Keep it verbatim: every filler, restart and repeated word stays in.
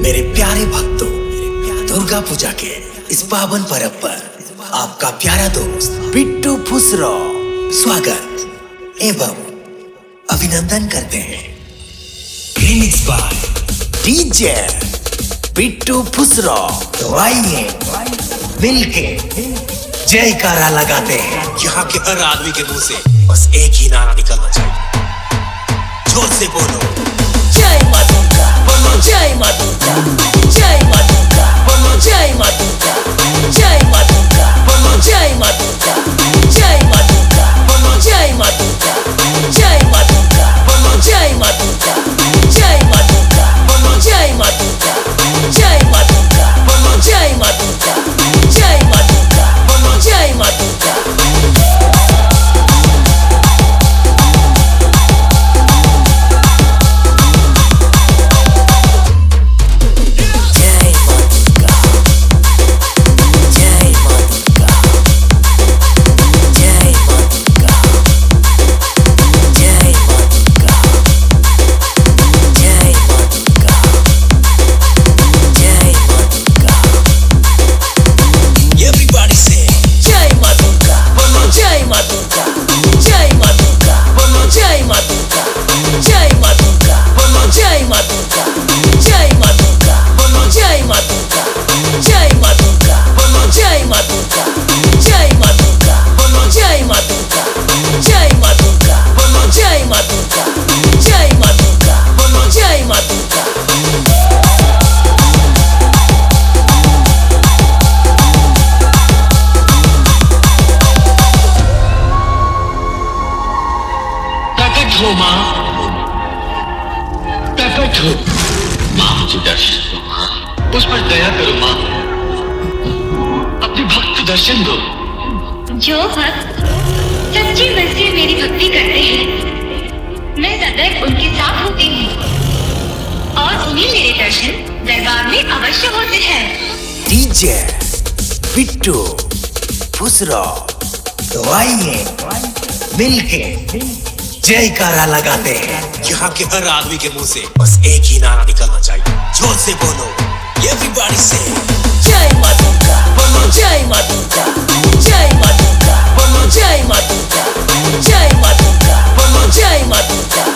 मेरे प्यारे भक्तों, दुर्गा पूजा के इस पावन पर्व पर आपका प्यारा दोस्त बिट्टू फुसरो स्वागत एवं अभिनंदन करते हैं। Remix by DJ Bittu Phusro. तो आइए मिलके जयकारा लगाते हैं। यहाँ के हर आदमी के मुंह से बस एक ही नारा निकलना चाहिए, जोर से बोलो जय मां दुर्गा, बोलो जय मां दुर्गा, जय मां दुर्गा, बोलो जय मां दुर्गा, जय मां दुर्गा, बोलो जय मां दुर्गा, जय मां दुर्गा, बोलो जय मां दुर्गा, जय मां दुर्गा, बोलो जय मां दुर्गा, जय मां दुर्गा, बोलो जय मां दुर्गा, जय मां दुर्गा, बोलो जय मां दुर्गा, जय मां दुर्गा, बोलो जय मां दुर्गा। माँ मुझे दर्शन दो, उस पर दया करो माँ, अपने भक्त को दर्शन दो। जो भक्त सच्ची मन से मेरी भक्ति करते हैं, मैं सदैव उनके साथ होती हूँ और उन्हें मेरे दर्शन दरबार में अवश्य होते हैं। डीजे बिट्टू फुसरो। तो आइए मिलके जयकारा लगाते हैं। यहाँ के हर आदमी के मुंह से बस एक ही नारा निकलना चाहिए, जोर से बोलो एवरीबॉडी से जय मां दुर्गा, बोलो जय मां दुर्गा, जय मां दुर्गा, बोलो जय मां दुर्गा, जय मां दुर्गा, बोलो जय मां दुर्गा,